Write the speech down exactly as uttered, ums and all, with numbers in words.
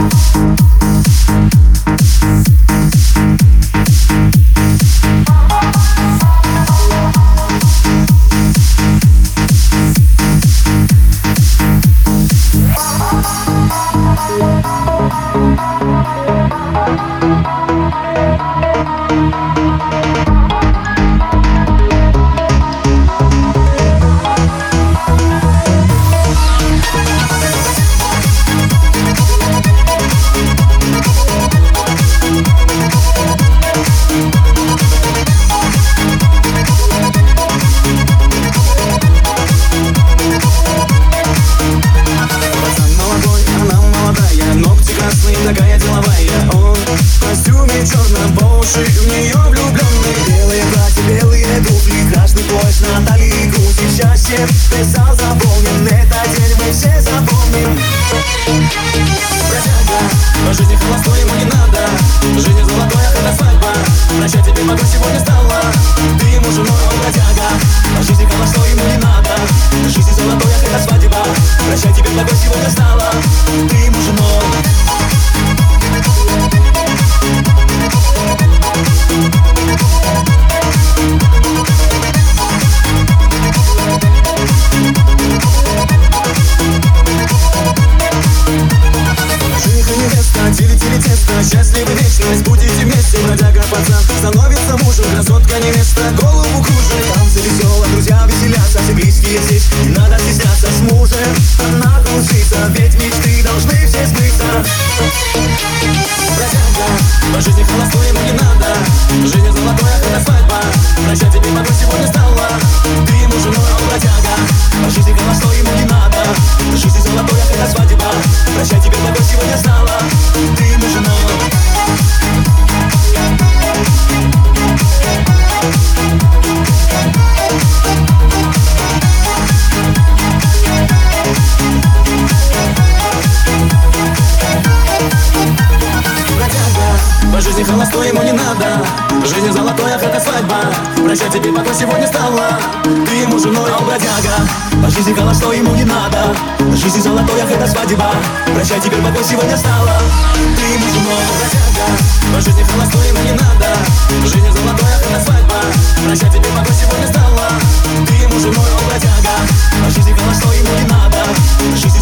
Такая деловая, он в костюме черном, по уши в нее влюбленный. Белые платья, белые туфли, красный пояс на талии, грудь и счастье. Весь зал заполнен, этот день мы все запомним. Бродяга, по жизни холостой ему не надо. Жизнь золотая, это свадьба. Прощать тебе могу сегодня стала. Ты ему женой, он бродяга. По жизни холостой ему не надо. Жизнь золотая, это свадьба. Прощать тебе могу сегодня стала. Ты ему женой. Счастливая вечность, будете вместе. Бродяга пацан становится мужем, красотка невеста голову кружит. Танцы весело, друзья веселятся, все близкие здесь, не надо стесняться. С мужем надо учиться, ведь мечты должны все сбыться. Бродяга, по жизни холостой ему не надо. Жизнь золотая, это свадьба. Прощать тебе могу сегодня стала. Ты ему женой, он бродяга. По жизни холостой ему не надо. Жизнь золотая, это свадьба. Прощать тебе могу сегодня стала. Ты ему женой. По жизни холостой ему не надо. Жизнь золотая, это свадьба. Прощать тебе пока сегодня стала. Ты ему женой, он бродяга. По жизни холостой ему не надо. Жизнь золотая, это свадьба. Прощать теперь пока сегодня стала. Ты ему женой, он бродяга. По жизни холостой ему не надо. Жизнь золотая, это свадьба. Прощать тебе пока сегодня стала. Ты ему женой, он бродяга. По жизни холостой ему не надо. Жизнь